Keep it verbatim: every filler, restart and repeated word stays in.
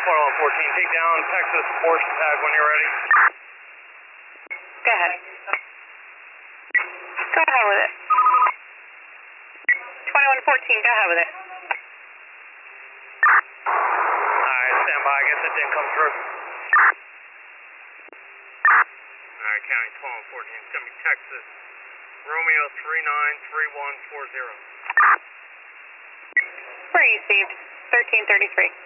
twenty-one fourteen, take down Texas Porsche tag when you're ready. Go ahead. Go ahead with it. twenty-one fourteen, go ahead with it. Alright, stand by, I guess it didn't come through. Alright, county twenty-one fourteen, it's gonna be Texas. Romeo three nine three one four zero. Received, thirteen thirty-three.